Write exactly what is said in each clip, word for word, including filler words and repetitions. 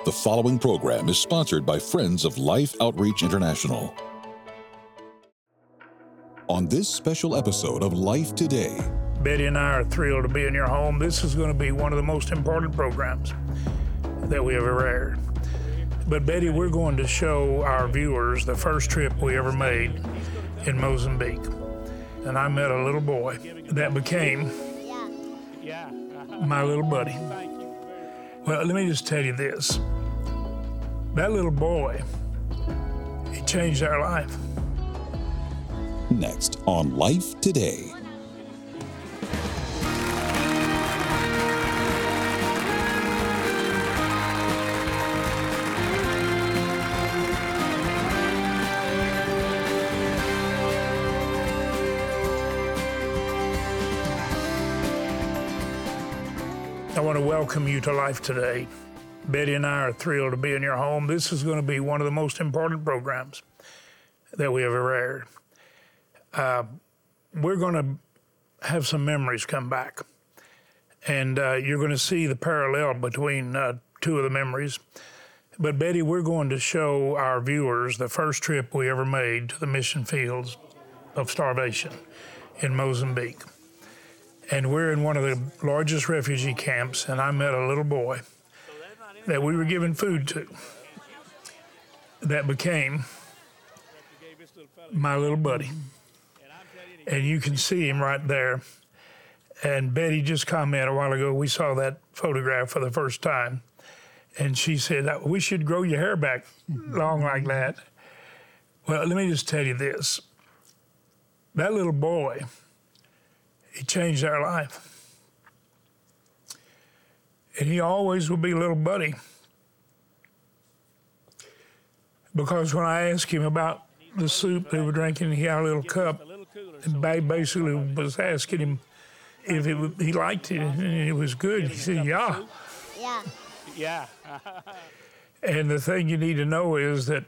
The following program is sponsored by Friends of Life Outreach International. On this special episode of Life Today, Betty and I are thrilled to be in your home. This is going to be one of the most important programs that we ever aired. But Betty, we're going to show our viewers the first trip we ever made in Mozambique. And I met a little boy that became my little buddy. Well, let me just tell you this. That little boy, he changed our life. Next on Life Today. I want to welcome you to Life Today. Betty and I are thrilled to be in your home. This is going to be one of the most important programs that we ever aired. Uh, we're going to have some memories come back, and uh, you're going to see the parallel between uh, two of the memories. But Betty, we're going to show our viewers the first trip we ever made to the mission fields of starvation in Mozambique. And we're in one of the largest refugee camps, and I met a little boy that we were giving food to that became my little buddy. And you can see him right there. And Betty just commented a while ago, we saw that photograph for the first time. And she said, we should grow your hair back long like that. Well, let me just tell you this. That little boy, he changed our life. And he always will be little buddy. Because when I asked him about the soup they were drinking, he had a little cup. And Babe basically was asking him if it, he liked it and it was good. He said, yeah. Yeah. Yeah. And the thing you need to know is that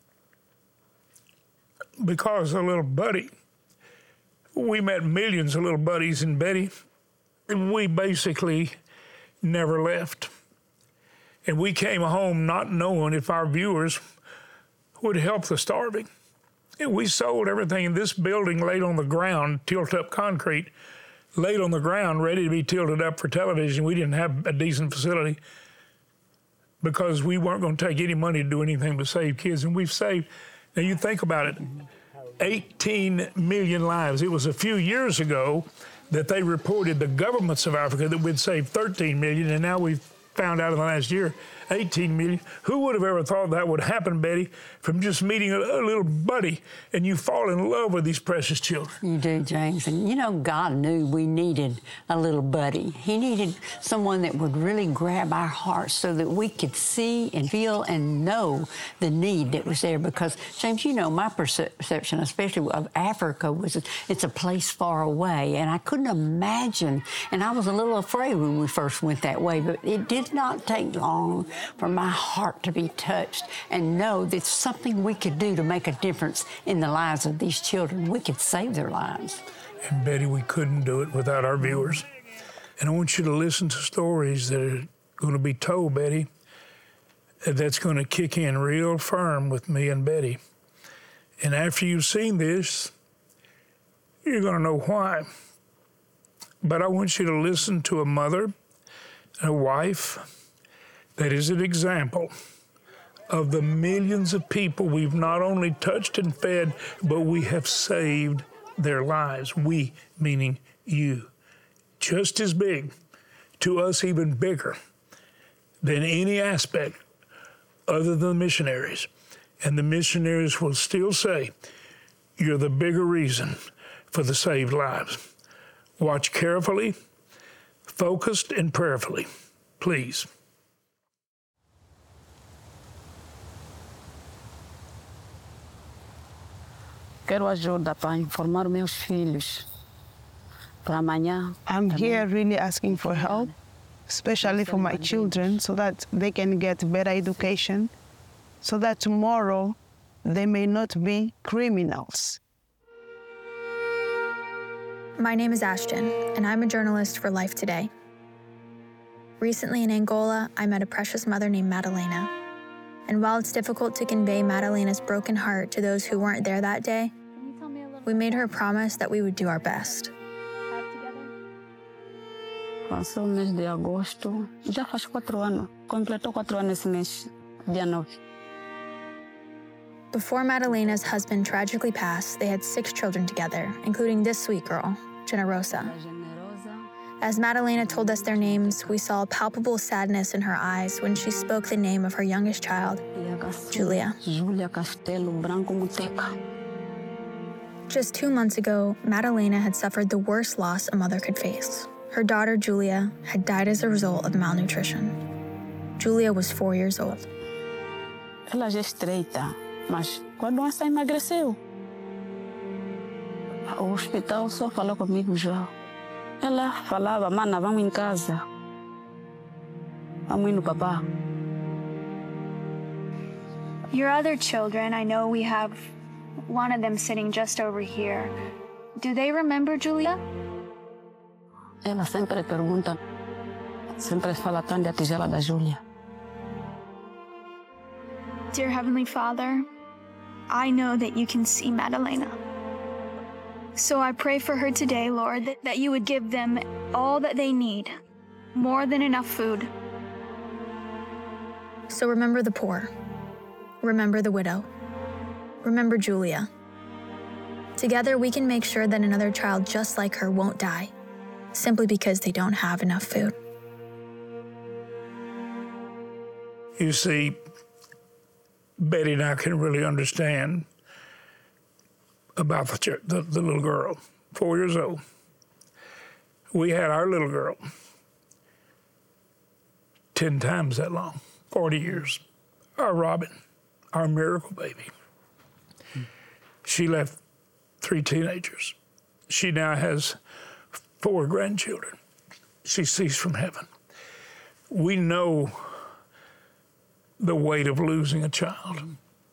because of little buddy, we met millions of little buddies in Betty, and we basically never left. And we came home not knowing if our viewers would help the starving. And we sold everything in this building laid on the ground, tilt-up concrete, laid on the ground, ready to be tilted up for television. We didn't have a decent facility because we weren't going to take any money to do anything but save kids. And we've saved, now you think about it, eighteen million lives. It was a few years ago that they reported, the governments of Africa, that we'd saved thirteen million, and now we've found out in the last year, eighteen million. Who would have ever thought that would happen, Betty, from just meeting a, a little buddy and you fall in love with these precious children? You do, James. And you know, God knew we needed a little buddy. He needed someone that would really grab our hearts so that we could see and feel and know the need that was there. Because, James, you know, my perception, especially of Africa, was it's a place far away. And I couldn't imagine, and I was a little afraid when we first went that way, but it did not take long for my heart to be touched and know that something we could do to make a difference in the lives of these children. We could save their lives. And Betty, we couldn't do it without our viewers. And I want you to listen to stories that are going to be told, Betty, that's going to kick in real firm with me and Betty. And after you've seen this, you're going to know why. But I want you to listen to a mother, a wife, that is an example of the millions of people we've not only touched and fed, but we have saved their lives. We, meaning you. Just as big, to us even bigger, than any aspect other than the missionaries. And the missionaries will still say, you're the bigger reason for the saved lives. Watch carefully, focused, and prayerfully. Please. Quero ajuda para informar meus filhos para amanhã. I'm here really asking for help, especially for my children, so that they can get better education, so that tomorrow they may not be criminals. My name is Ashton, and I'm a journalist for Life Today. Recently in Angola, I met a precious mother named Madalena. And while it's difficult to convey Madalena's broken heart to those who weren't there that day, we made her promise that we would do our best. Passou o mês de agosto, já faz quatro anos, completou quatro anos esse mês, dia nove. Before Madalena's husband tragically passed, they had six children together, including this sweet girl, Generosa. As Madalena told us their names, we saw a palpable sadness in her eyes when she spoke the name of her youngest child, Julia. Julia Castelo Branco Muteca. Just two months ago, Madalena had suffered the worst loss a mother could face. Her daughter, Julia, had died as a result of malnutrition. Julia was four years old. Ela já é estreita, mas com a doença emagreceu. O hospital só falou comigo já. Ela falava, mana, vamos em casa. Vamos ir no papá. Your other children, I know we have one of them sitting just over here. Do they remember Julia? Ela sempre pergunta, sempre fala tanto da tigela da Júlia. Dear Heavenly Father, I know that you can see Madalena. So I pray for her today, Lord, that, that you would give them all that they need, more than enough food. So remember the poor. Remember the widow. Remember Julia. Together we can make sure that another child just like her won't die, simply because they don't have enough food. You see, Betty and I can really understand about the, ch- the, the little girl, four years old. We had our little girl ten times that long, forty years. Our Robin, our miracle baby. She left three teenagers. She now has four grandchildren. She sees from heaven. We know the weight of losing a child.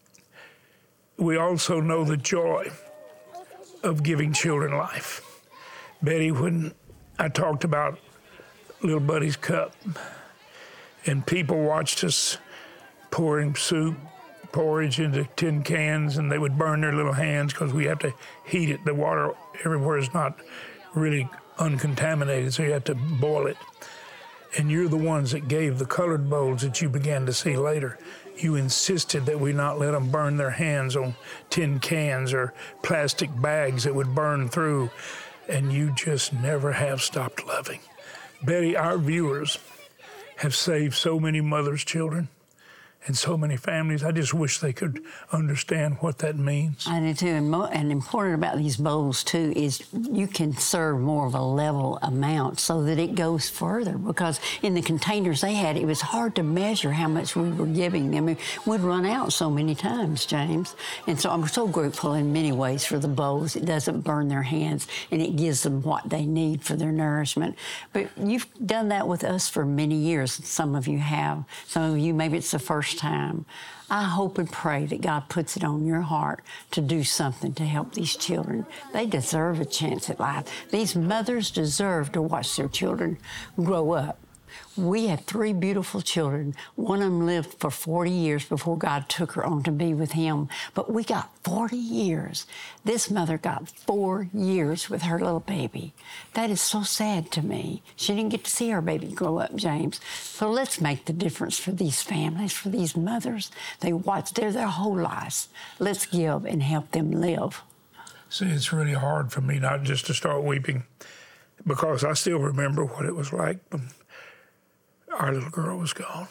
We also know the joy of giving children life. Betty, when I talked about little Buddy's cup, and people watched us pouring soup, porridge into tin cans, and they would burn their little hands because we have to heat it. The water everywhere is not really uncontaminated, so you have to boil it. And you're the ones that gave the colored bowls that you began to see later. You insisted that we not let them burn their hands on tin cans or plastic bags that would burn through, and you just never have stopped loving. Betty, our viewers have saved so many mothers' children and so many families. I just wish they could understand what that means. I do too. And, mo- and important about these bowls too is you can serve more of a level amount so that it goes further, because in the containers they had, it was hard to measure how much we were giving them. We'd run out so many times, James. And so I'm so grateful in many ways for the bowls. It doesn't burn their hands, and it gives them what they need for their nourishment. But you've done that with us for many years. Some of you have. Some of you, maybe it's the first time. I hope and pray that God puts it on your heart to do something to help these children. They deserve a chance at life. These mothers deserve to watch their children grow up. We had three beautiful children. One of them lived for forty years before God took her on to be with him. But we got forty years. This mother got four years with her little baby. That is so sad to me. She didn't get to see her baby grow up, James. So let's make the difference for these families, for these mothers. They watched there their whole lives. Let's give and help them live. See, it's really hard for me not just to start weeping, because I still remember what it was like when our little girl was gone.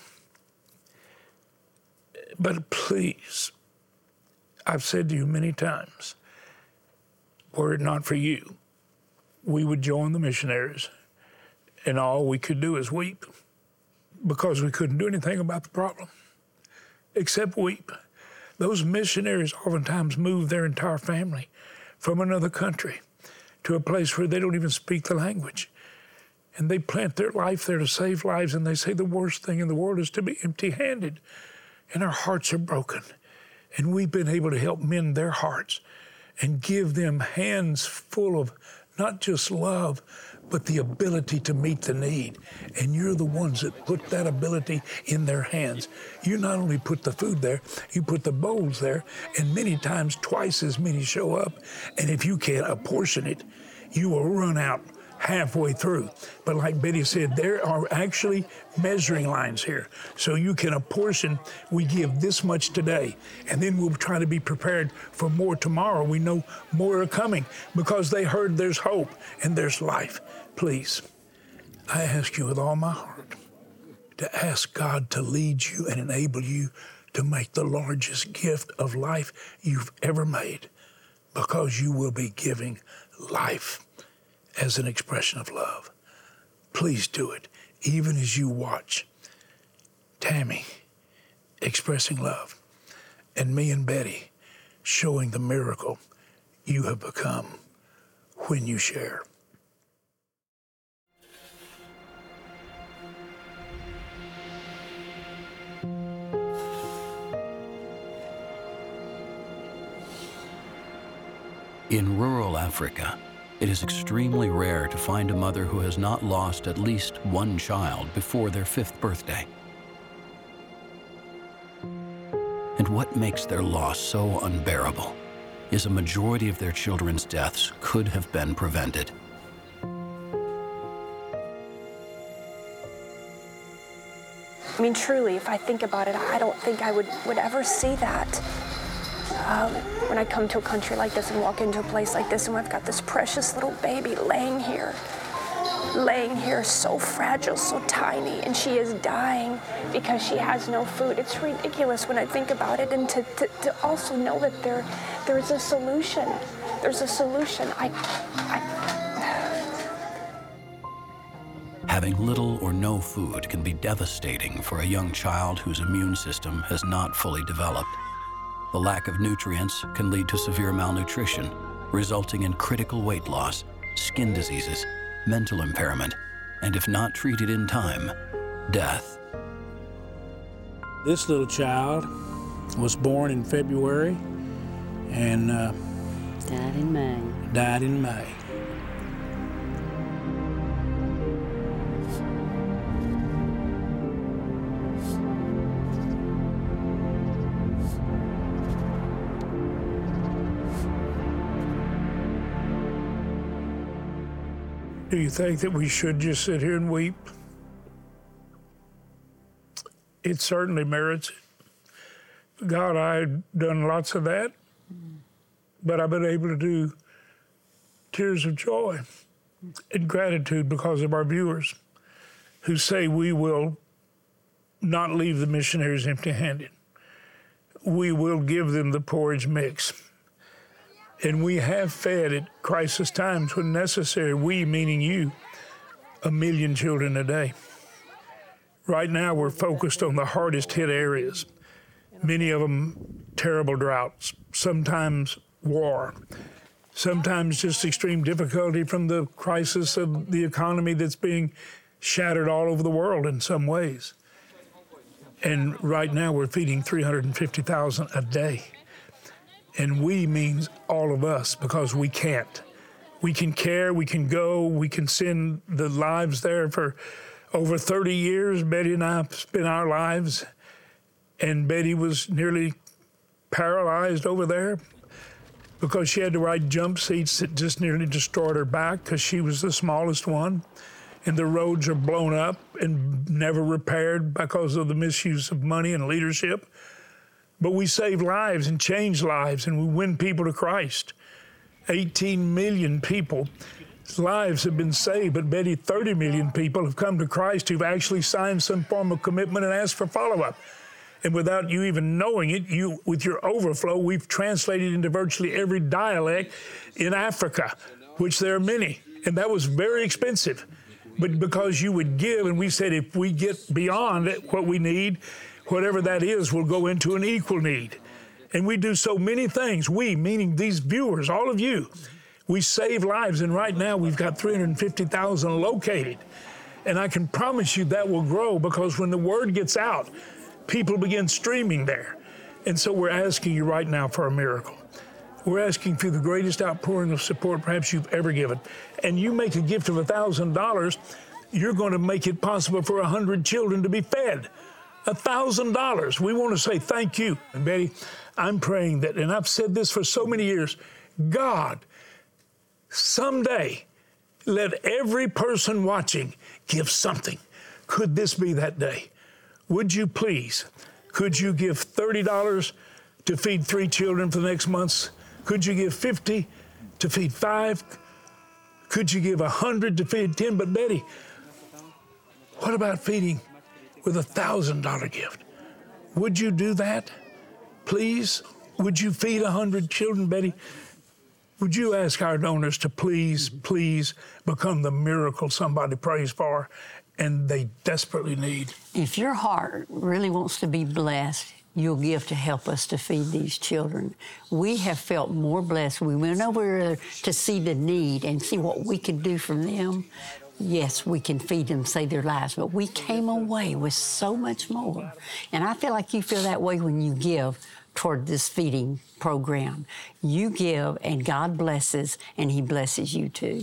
But please, I've said to you many times, were it not for you, we would join the missionaries, and all we could do is weep, because we couldn't do anything about the problem except weep. Those missionaries oftentimes move their entire family from another country to a place where they don't even speak the language. And they plant their life there to save lives, and they say the worst thing in the world is to be empty-handed. And our hearts are broken. And we've been able to help mend their hearts and give them hands full of not just love, but the ability to meet the need. And you're the ones that put that ability in their hands. You not only put the food there, you put the bowls there, and many times twice as many show up. And if you can't apportion it, you will run out halfway through. But like Betty said, there are actually measuring lines here. So you can apportion, we give this much today, and then we'll try to be prepared for more tomorrow. We know more are coming because they heard there's hope and there's life. Please, I ask you with all my heart to ask God to lead you and enable you to make the largest gift of life you've ever made, because you will be giving life as an expression of love. Please do it, even as you watch Tammy expressing love and me and Betty showing the miracle you have become when you share. In rural Africa, it is extremely rare to find a mother who has not lost at least one child before their fifth birthday. And what makes their loss so unbearable is a majority of their children's deaths could have been prevented. I mean, truly, if I think about it, I don't think I would, would ever see that. Um, when I come to a country like this and walk into a place like this, and we've got this precious little baby laying here, laying here so fragile, so tiny, and she is dying because she has no food. It's ridiculous when I think about it, and to, to, to also know that there, there's a solution. There's a solution. I, I... Having little or no food can be devastating for a young child whose immune system has not fully developed. The lack of nutrients can lead to severe malnutrition, resulting in critical weight loss, skin diseases, mental impairment, and if not treated in time, death. This little child was born in February and uh, died in May. Died in May. Do you think that we should just sit here and weep? It certainly merits it. God, I've done lots of that, but I've been able to do tears of joy and gratitude because of our viewers who say we will not leave the missionaries empty-handed. We will give them the porridge mix. And we have fed at crisis times when necessary, we, meaning you, a million children a day. Right now, we're focused on the hardest hit areas, many of them terrible droughts, sometimes war, sometimes just extreme difficulty from the crisis of the economy that's being shattered all over the world in some ways. And right now, we're feeding three hundred fifty thousand a day. And we means all of us, because we can't. We can care, we can go, we can send the lives there. For over thirty years, Betty and I spent our lives, and Betty was nearly paralyzed over there because she had to ride jump seats that just nearly destroyed her back because she was the smallest one. And the roads are blown up and never repaired because of the misuse of money and leadership. But we save lives and change lives, and we win people to Christ. eighteen million people's lives have been saved, but Betty, thirty million people have come to Christ who've actually signed some form of commitment and asked for follow-up. And without you even knowing it, you, with your overflow, we've translated into virtually every dialect in Africa, which there are many, and that was very expensive. But because you would give, and we said if we get beyond what we need, whatever that is will go into an equal need. And we do so many things. We, meaning these viewers, all of you, we save lives. And right now we've got three hundred fifty thousand located. And I can promise you that will grow, because when the word gets out, people begin streaming there. And so we're asking you right now for a miracle. We're asking for the greatest outpouring of support perhaps you've ever given. And you make a gift of one thousand dollars, you're going to make it possible for one hundred children to be fed. one thousand dollars. We want to say thank you. And Betty, I'm praying that, and I've said this for so many years, God, someday, let every person watching give something. Could this be that day? Would you please, could you give thirty dollars to feed three children for the next months? Could you give fifty to feed five? Could you give one hundred to feed ten? But Betty, what about feeding with a one thousand dollar gift? Would you do that? Please? Would you feed one hundred children, Betty? Would you ask our donors to please, please become the miracle somebody prays for and they desperately need? If your heart really wants to be blessed, you'll give to help us to feed these children. We have felt more blessed. We went over to see the need and see what we could do for them. Yes, we can feed them, save their lives, but we came away with so much more. And I feel like you feel that way when you give toward this feeding program. You give, and God blesses, and He blesses you too.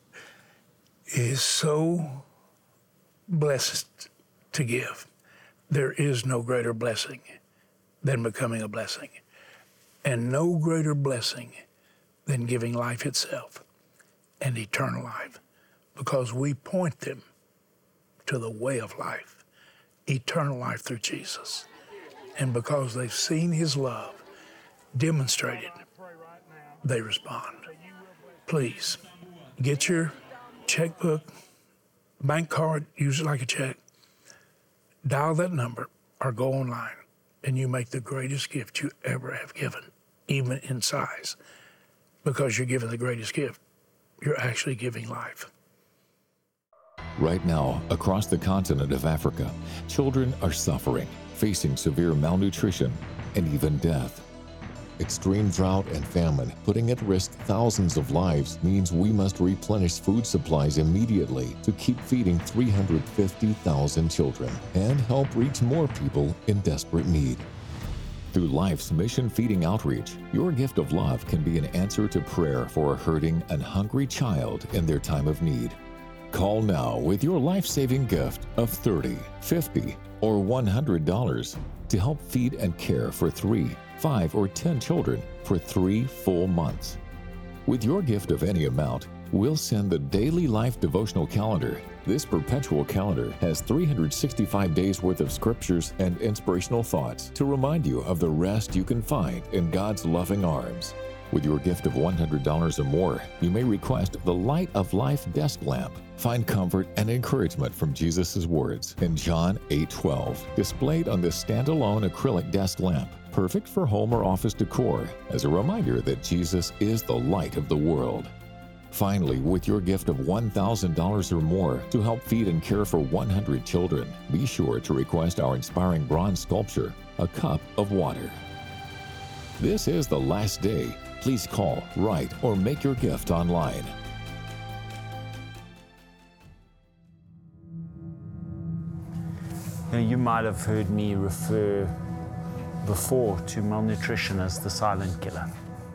It is so blessed to give. There is no greater blessing than becoming a blessing, and no greater blessing than giving life itself and eternal life, because we point them to the way of life, eternal life through Jesus. And because they've seen His love demonstrated, they respond. Please, get your checkbook, bank card, use it like a check, dial that number or go online, and you make the greatest gift you ever have given, even in size. Because you're giving the greatest gift, you're actually giving life. Right now, across the continent of Africa, children are suffering, facing severe malnutrition and even death. Extreme drought and famine putting at risk thousands of lives means we must replenish food supplies immediately to keep feeding three hundred fifty thousand children and help reach more people in desperate need. Through Life's Mission Feeding Outreach, your gift of love can be an answer to prayer for a hurting and hungry child in their time of need. Call now with your life-saving gift of thirty dollars, fifty dollars, or one hundred dollars to help feed and care for three, five, or ten children for three full months. With your gift of any amount, we'll send the Daily Life Devotional Calendar. This perpetual calendar has three hundred sixty-five days worth of scriptures and inspirational thoughts to remind you of the rest you can find in God's loving arms. With your gift of one hundred dollars or more, you may request the Light of Life desk lamp. Find comfort and encouragement from Jesus' words in John eight twelve, displayed on this standalone acrylic desk lamp, perfect for home or office decor, as a reminder that Jesus is the light of the world. Finally, with your gift of one thousand dollars or more to help feed and care for one hundred children, be sure to request our inspiring bronze sculpture, A Cup of Water. This is the last day. Please call, write, or make your gift online. You know, you might have heard me refer before to malnutrition as the silent killer.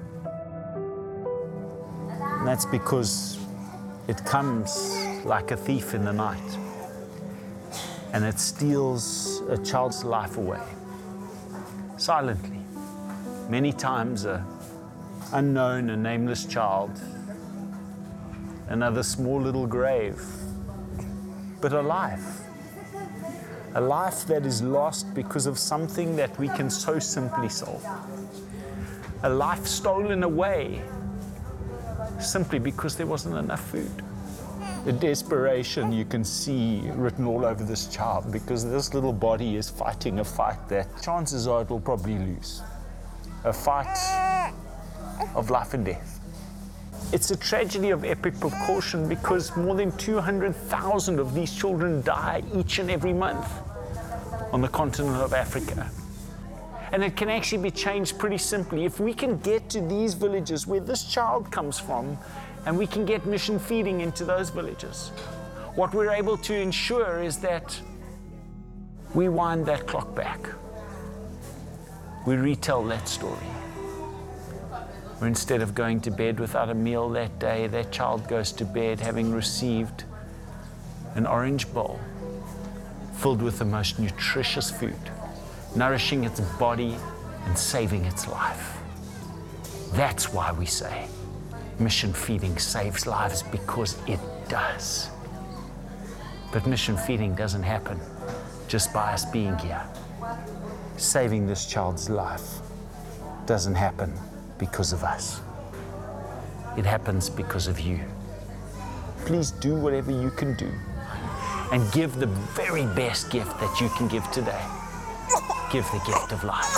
And that's because it comes like a thief in the night, and it steals a child's life away, silently. Many times a unknown and nameless child, another small little grave, but a life. A life that is lost because of something that we can so simply solve. A life stolen away simply because there wasn't enough food. The desperation you can see written all over this child because this little body is fighting a fight that chances are it will probably lose. A fight of life and death. It's a tragedy of epic proportion because more than two hundred thousand of these children die each and every month on the continent of Africa. And it can actually be changed pretty simply. If we can get to these villages where this child comes from, and we can get mission feeding into those villages, what we're able to ensure is that we wind that clock back. We retell that story. Or instead of going to bed without a meal that day, that child goes to bed having received an orange bowl filled with the most nutritious food, nourishing its body and saving its life. That's why we say mission feeding saves lives, because it does. But mission feeding doesn't happen just by us being here. Saving this child's life doesn't happen because of us. It happens because of you. Please do whatever you can do and give the very best gift that you can give today. Give the gift of life.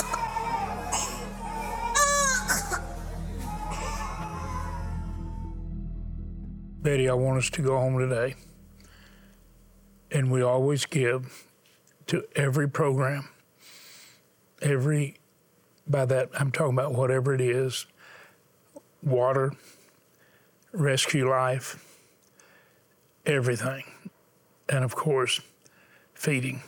Betty, I want us to go home today, and we always give to every program, every, by that I'm talking about whatever it is, water, rescue life, everything, and of course, feeding.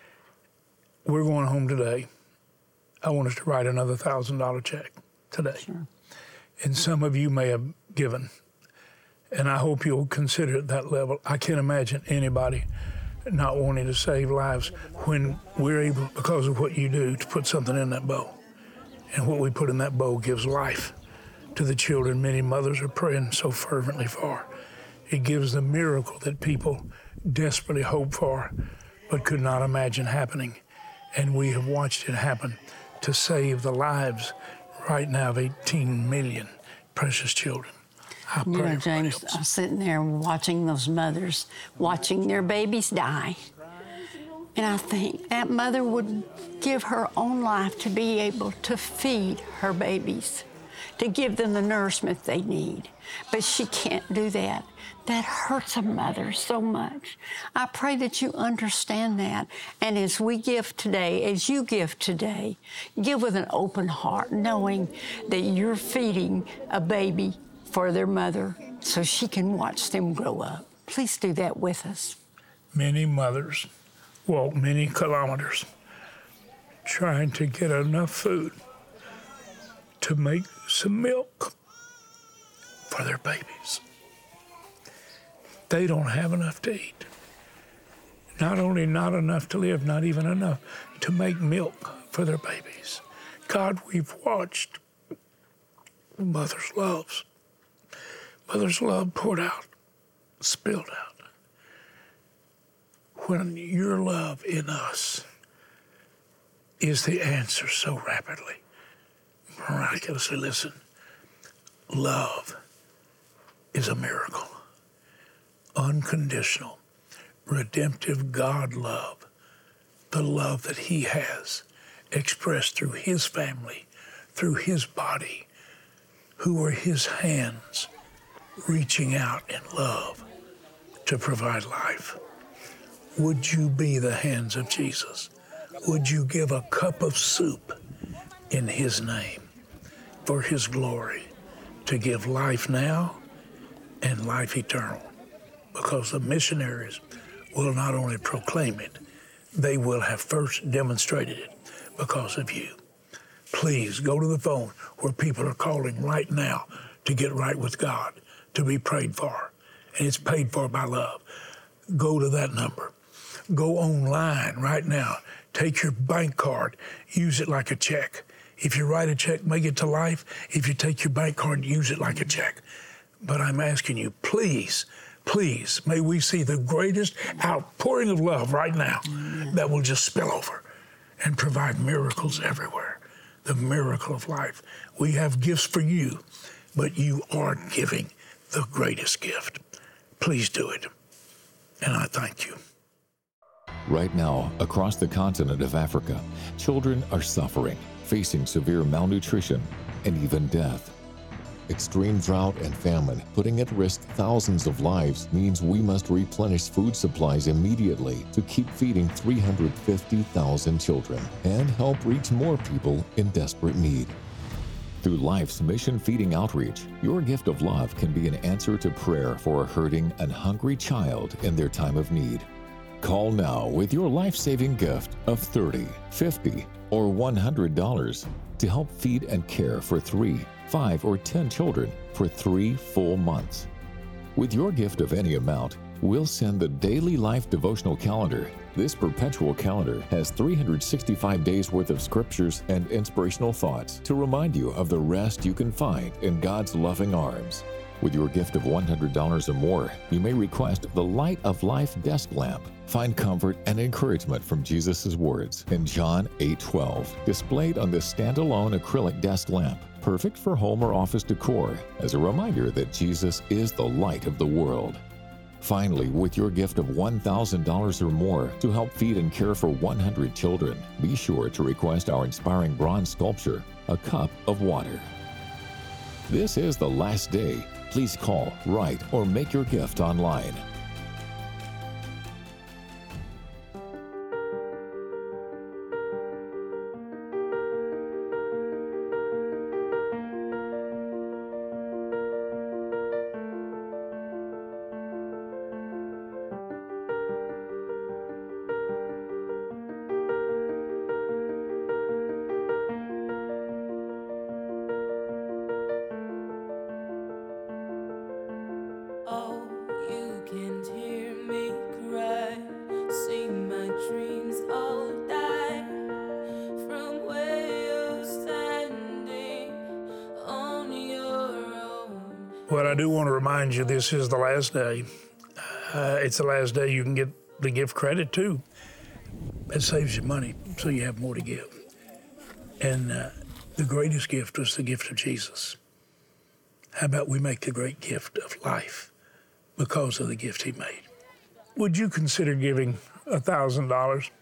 We're going home today. I want us to write another one thousand dollar check today. Sure. And some of you may have given, and I hope you'll consider it that level. I can't imagine anybody not wanting to save lives when we're able, because of what you do, to put something in that bowl. And what we put in that bowl gives life to the children many mothers are praying so fervently for. It gives the miracle that people desperately hope for but could not imagine happening. And we have watched it happen to save the lives right now of eighteen million precious children. I you know, James, I'm sitting there watching those mothers, watching their babies die. And I think that mother would give her own life to be able to feed her babies, to give them the nourishment they need. But she can't do that. That hurts a mother so much. I pray that you understand that. And as we give today, as you give today, give with an open heart, knowing that you're feeding a baby for their mother so she can watch them grow up. Please do that with us. Many mothers walk many kilometers trying to get enough food to make some milk for their babies. They don't have enough to eat. Not only not enough to live, not even enough to make milk for their babies. God, we've watched mother's loves. Mother's love poured out, spilled out. When your love in us is the answer so rapidly, miraculously, listen, love is a miracle. Unconditional, redemptive God love, the love that he has expressed through his family, through his body, who are his hands reaching out in love to provide life. Would you be the hands of Jesus? Would you give a cup of soup in his name for his glory to give life now and life eternal? Because the missionaries will not only proclaim it, they will have first demonstrated it because of you. Please go to the phone where people are calling right now to get right with God, to be prayed for, and it's paid for by love. Go to that number. Go online right now. Take your bank card, use it like a check. If you write a check, make it to life. If you take your bank card, use it like a check. But I'm asking you, please, please, may we see the greatest outpouring of love right now that will just spill over and provide miracles everywhere. The miracle of life. We have gifts for you, but you are giving the greatest gift. Please do it. And I thank you. Right now, across the continent of Africa, children are suffering, facing severe malnutrition and even death. Extreme drought and famine, putting at risk thousands of lives, means we must replenish food supplies immediately to keep feeding three hundred fifty thousand children and help reach more people in desperate need. Through Life's Mission Feeding Outreach, your gift of love can be an answer to prayer for a hurting and hungry child in their time of need. Call now with your life-saving gift of thirty dollars, fifty dollars, or one hundred dollars. to help feed and care for three, five, or ten children for three full months. With your gift of any amount, we'll send the Daily Life Devotional Calendar. This perpetual calendar has three hundred sixty-five days worth of scriptures and inspirational thoughts to remind you of the rest you can find in God's loving arms. With your gift of one hundred dollars or more, you may request the Light of Life desk lamp. Find comfort and encouragement from Jesus' words in John eight twelve, displayed on this standalone acrylic desk lamp, perfect for home or office decor, as a reminder that Jesus is the light of the world. Finally, with your gift of one thousand dollars or more to help feed and care for one hundred children, be sure to request our inspiring bronze sculpture, A Cup of Water. This is the last day. Please call, write, or make your gift online. But I do want to remind you, this is the last day. Uh, it's the last day you can get the gift credit too. It saves you money, so you have more to give. And uh, the greatest gift was the gift of Jesus. How about we make the great gift of life because of the gift he made? Would you consider giving one thousand dollars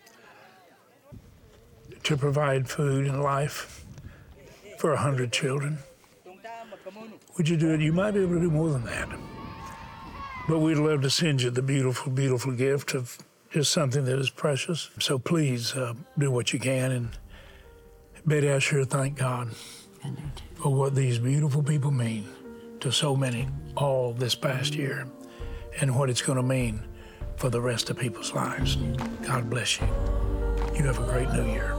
to provide food and life for one hundred children? Would you do it? You might be able to do more than that. But we'd love to send you the beautiful, beautiful gift of just something that is precious. So please uh, do what you can. And Betty, I sure thank God for what these beautiful people mean to so many all this past year and what it's going to mean for the rest of people's lives. God bless you. You have a great new year.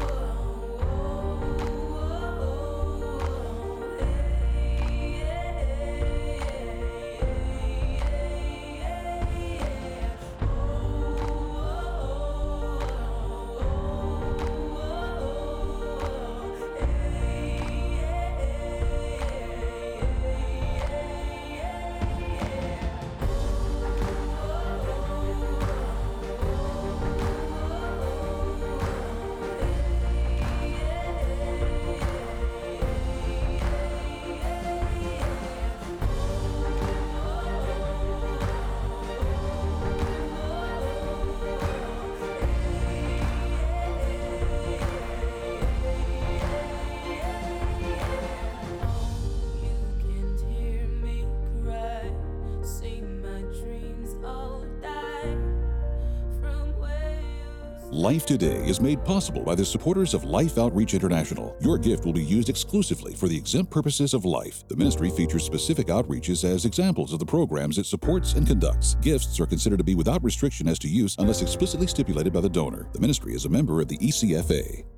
Life Today is made possible by the supporters of Life Outreach International. Your gift will be used exclusively for the exempt purposes of life. The ministry features specific outreaches as examples of the programs it supports and conducts. Gifts are considered to be without restriction as to use unless explicitly stipulated by the donor. The ministry is a member of the E C F A.